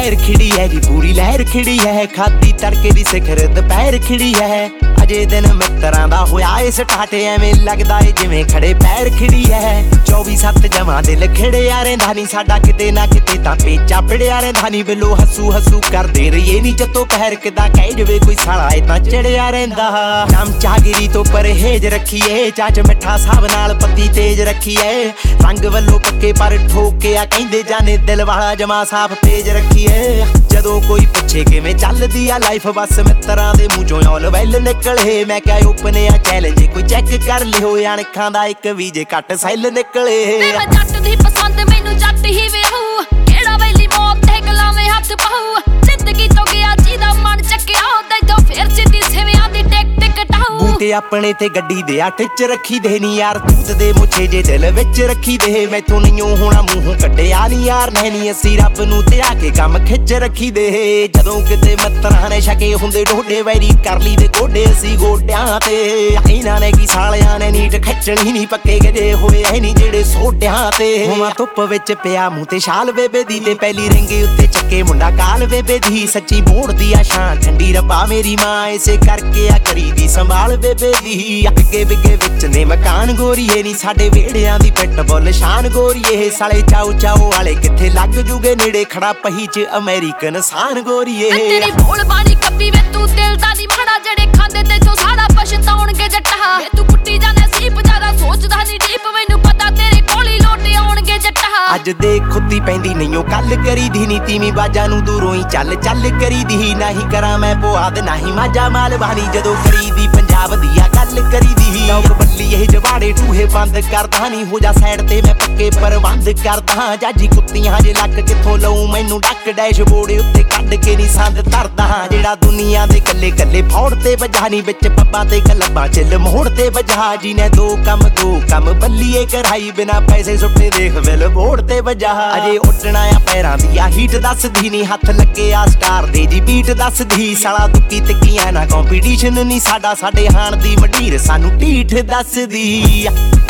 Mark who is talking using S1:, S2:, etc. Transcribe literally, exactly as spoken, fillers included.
S1: लहर खिड़ी है जी पूरी लहर खिड़ी है खादी तड़के दी सिखर दुपहर खिड़ी है अजे दिन मित्तरां दा होया इस टाटे एवें लगदा ए जिवें खड़े पैर खिड़ी है चौबी सत्त जमा दिल खिड़िया रहिंदा नी साडा किते ना किते तां पेचा पिड़िया रहिंदा नी बिलो हसू हसू करदे रहिए नी जत्तो पैर किदा कह जवे कोई साला इदां चिड़िया रहिंदा नाम चागिरी तो परहेज रखिए चाच मिठा साहब नाल पत्ती तेज रखिए रंग वल्लो पक्के पर ठोके आ कहंदे जाने दिल वाला जमा साफ तेज रखिए जदों कोई पुछे किवें चलदी आ लाइफ बस मित्तरां दे मूंह चों ऑल वैल निकले मैं क्या ओपन आ चैलेंज कोई चेक कर लियो अणखां दा इक भी जे घट सैल निकले
S2: मैं जट दी पसंद मैनू जट ही वेहू केड़ा वेली मौत ते गलावे हथ पाऊ जिंदगी तो गया जीदा मन चक्किया ते तो फिर सिੱਧੀ सेवियां दी टिक टिक टाऊ
S1: बूटे अपने ते गड्डी दे आटे च रखी दे नी यार तूत दे मुछे जे दिल विच रखी दे मैथों नहीं होना मूंहों कड्डिया नी यार नहीं असी रब नू ते आके काम खिच रखी दे जदों किते मित्तरां ने छके हुंदे डोडे वैरी कर ली दे गोडे असी गोड्यां ते इन्हां ने की सालियां ने नीट खिचणी नी पक्के गजे होए ऐ नी जेड़े सोड्यां ते हुआ धुप विच पिया मूंह ते शाल बेबे दी ते पहली रिंगे उत्ते चक्के मुंडा काल बेबे दी सच्ची मोड़दी आ शान ठंडी रब्बा मेरी मां इसे करके आ करी दी संभाल बेबे दी अगे बिगे विच ने मकान गोरीए नी साडे वेड़ियां दी पिट बुल शान गोरीए साले चाऊ चाऊ वाले किथे लग जूगे नेड़े खड़ा पही च अमेरिकन सान गोरीए
S2: तेरी बोल बानी कब्बी वे तू दिल दा नी माड़ा जड़े खांदे ते तो सारा पछताउणगे जट्टा वे तू कुट्टी जाने सीप ज्यादा सोचदा नी डीप मैनू पता तेरे कोली लोटे आउणगे जट्टा
S1: अज देख खुदी पैंदी नहीं कल करी दी नी तीवी बाजा नू दूरों ही चल चल करी दी नहीं करा मैं पुआद नहीं माजा माल बानी जदों करी दी पंजाब दी आ गल करी दी लोग बल्ली ये जवाड़े टूहे बंद करदा नी हो जा साइड ते मैं पक्के प्रबंध करदा जाजी कुत्तियां जे लक किथों लऊं मैनू डक डैशबोर्ड उत्ते कढ के नी संद धरदा जेड़ा दुनिया दे कल्ले कल्ले फौड़ ते वजा नी विच पब्बां ते कलब्बां चिल मोड़ ते वजा जी ने दो कम दो कम बल्लीए कराई बिना पैसे सुट्टे देख विल बोड़ ते वजा अजे उड्डना आ पैरां दी आ हीट दसदी नी हत्थ लगे आ स्टार दे जी बीट दसदी साला तुक्की तिक्कियां ना कंपीटीशन नी साडा साडे हाण दी मडीर सानू ढीठ दसदी